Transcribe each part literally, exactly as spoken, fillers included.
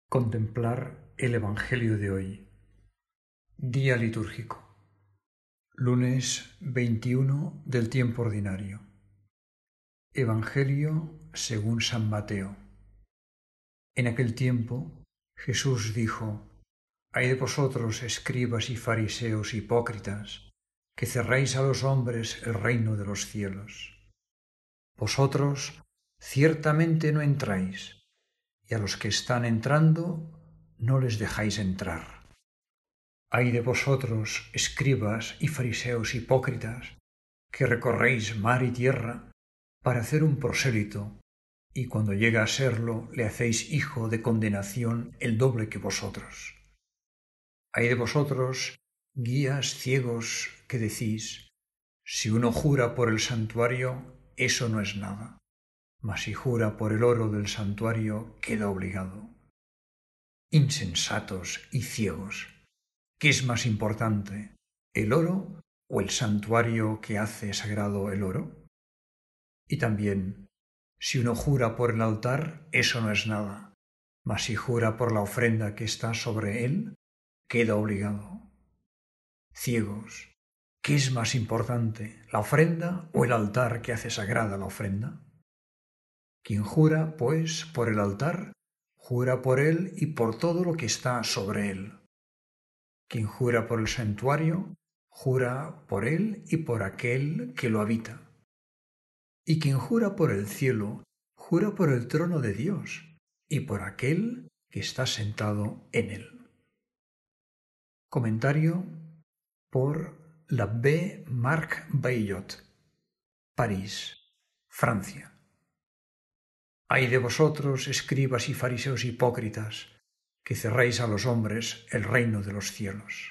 Contemplar el Evangelio de hoy. Día litúrgico. Lunes veintiuno del tiempo ordinario. Evangelio según San Mateo. En aquel tiempo Jesús dijo: Ay de vosotros, escribas y fariseos hipócritas, que cerráis a los hombres el reino de los cielos. Vosotros ciertamente no entráis, y a los que están entrando no les dejáis entrar. Ay de vosotros, escribas y fariseos hipócritas, que recorréis mar y tierra para hacer un prosélito, y cuando llega a serlo le hacéis hijo de condenación el doble que vosotros. Ay de vosotros, guías ciegos, que decís: si uno jura por el santuario, eso no es nada, mas si jura por el oro del santuario, queda obligado. Insensatos y ciegos, ¿qué es más importante, el oro o el santuario que hace sagrado el oro? Y también, si uno jura por el altar, eso no es nada, mas si jura por la ofrenda que está sobre él, queda obligado. Ciegos, ¿qué es más importante, la ofrenda o el altar que hace sagrada la ofrenda? Quien jura, pues, por el altar, jura por él y por todo lo que está sobre él. Quien jura por el santuario, jura por él y por aquel que lo habita. Y quien jura por el cielo, jura por el trono de Dios y por aquel que está sentado en él. Comentario por l'Abbé Marc Baillot, París, Francia. Ay de vosotros, escribas y fariseos hipócritas, que cerráis a los hombres el reino de los cielos.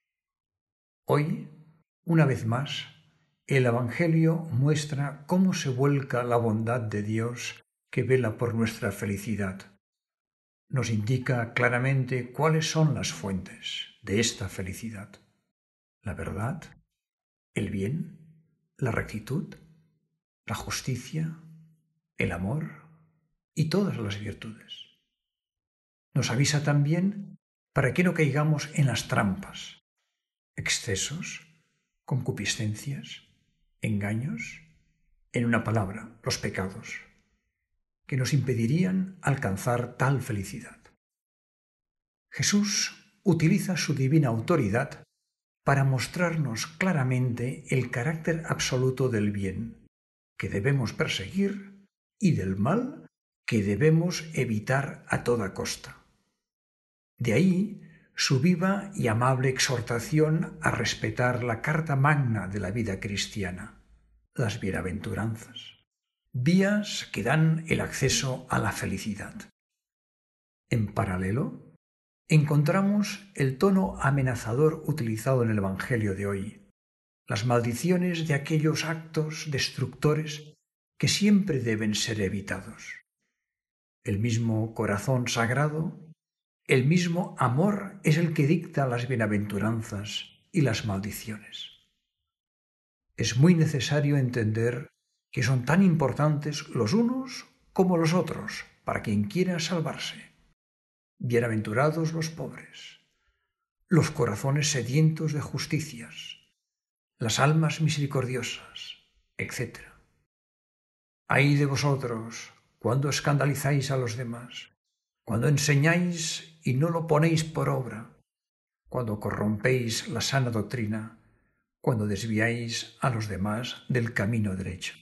Hoy, una vez más, el Evangelio muestra cómo se vuelca la bondad de Dios que vela por nuestra felicidad. Nos indica claramente cuáles son las fuentes de esta felicidad: la verdad, el bien, la rectitud, la justicia, el amor y todas las virtudes. Nos avisa también para que no caigamos en las trampas, excesos, concupiscencias, engaños, en una palabra, los pecados, que nos impedirían alcanzar tal felicidad. Jesús utiliza su divina autoridad para mostrarnos claramente el carácter absoluto del bien, que debemos perseguir, y del mal, que debemos evitar a toda costa. De ahí su viva y amable exhortación a respetar la carta magna de la vida cristiana, las bienaventuranzas, vías que dan el acceso a la felicidad. En paralelo, encontramos el tono amenazador utilizado en el Evangelio de hoy, las maldiciones de aquellos actos destructores que siempre deben ser evitados. El mismo corazón sagrado, el mismo amor es el que dicta las bienaventuranzas y las maldiciones. Es muy necesario entender que son tan importantes los unos como los otros para quien quiera salvarse. Bienaventurados los pobres, los corazones sedientos de justicias, las almas misericordiosas, etcétera. Ay de vosotros cuando escandalizáis a los demás, cuando enseñáis y no lo ponéis por obra, cuando corrompéis la sana doctrina, cuando desviáis a los demás del camino derecho.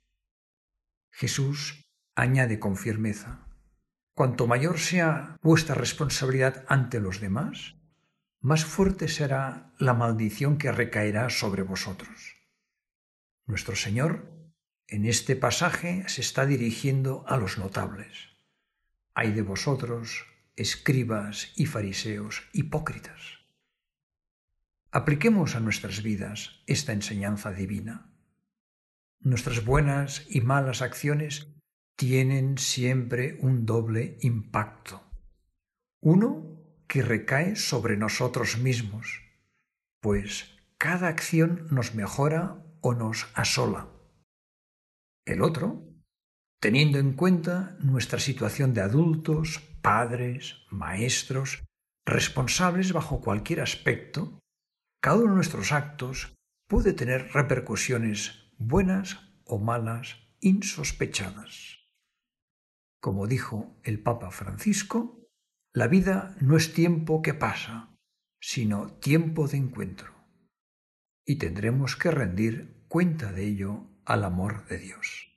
Jesús añade con firmeza: cuanto mayor sea vuestra responsabilidad ante los demás, más fuerte será la maldición que recaerá sobre vosotros. Nuestro Señor, en este pasaje, se está dirigiendo a los notables. Ay de vosotros, escribas y fariseos hipócritas. Apliquemos a nuestras vidas esta enseñanza divina. Nuestras buenas y malas acciones tienen siempre un doble impacto. Uno que recae sobre nosotros mismos, pues cada acción nos mejora o nos asola. El otro, teniendo en cuenta nuestra situación de adultos, padres, maestros, responsables bajo cualquier aspecto, cada uno de nuestros actos puede tener repercusiones buenas o malas insospechadas. Como dijo el Papa Francisco, la vida no es tiempo que pasa, sino tiempo de encuentro. Y tendremos que rendir cuenta de ello al amor de Dios.